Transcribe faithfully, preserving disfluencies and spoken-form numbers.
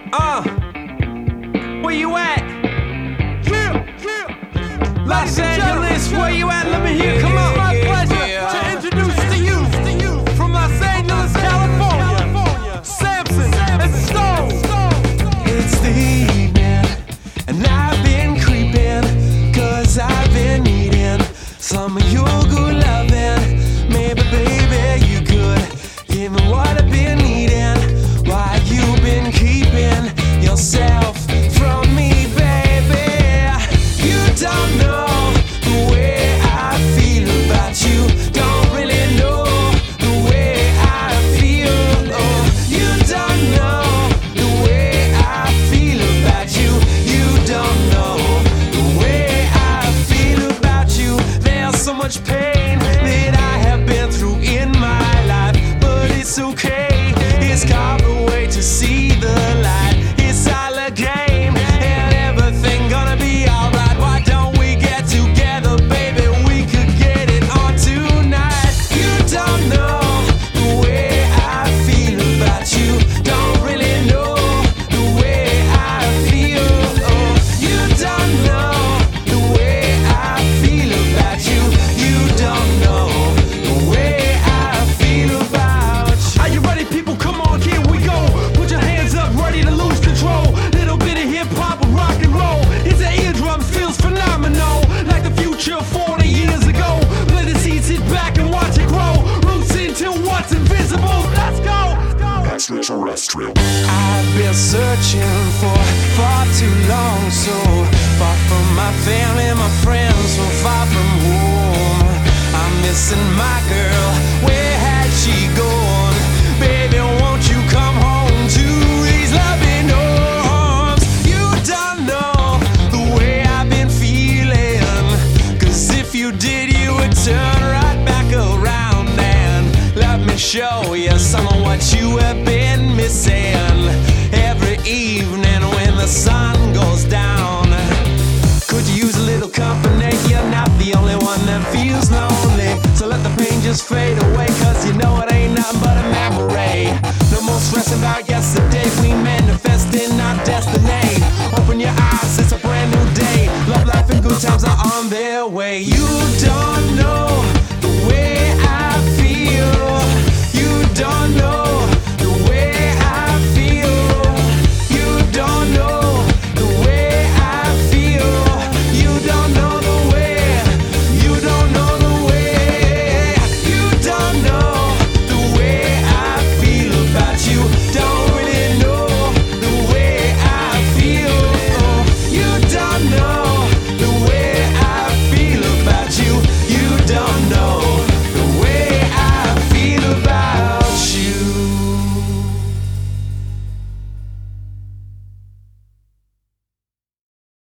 Uh, where you at? Los Angeles, where you at? Let me hear, come on. It's my pleasure to introduce to you, from Los Angeles, California, Samson and Stone. It's the evening, and I've been creeping, cause I've been needing some of your good loving. Maybe, baby, you could give me what I've been needing. Why you been keeping yourself from me, baby? You don't know the way I feel about you. Don't really know the way I feel. Oh, you don't know the way I feel about you. You don't know the way I feel about you. There's so much pain that I have been through in my life, but it's okay. It's carved away to see the light. It's all a game, and everything gonna be alright. Why don't we get together, baby? We could get it on tonight. You don't know the way I feel about you. Don't really know the way I feel. Oh, you don't know the way I feel about you. You don't know the way I feel about you. Are you ready, people? Come on, here we go. Put your hands up, ready to lose control. Little bit of hip hop and rock and roll. His eardrums feels phenomenal, like the future forty years ago. Play the seed, sit back and watch it grow. Roots into what's invisible. Let's go. Extraterrestrial. I've been searching for far too long, so far from my family, my friends, so far from home. I'm missing my girl. Where had she gone? Baby, won't you come home to these loving arms? You don't know the way I've been feeling, cause if you did, you would turn right back around and let me show you some of what you have been missing. Every evening when the sun goes down, could you use a little company? You're not the only one that feels lonely, so let the pain just fade away, cause you know it ain't nothing but a memory. No more stressing about yesterday, we manifesting our destiny. Open your eyes, it's a brand new day. Love, life, and good times are on their way. You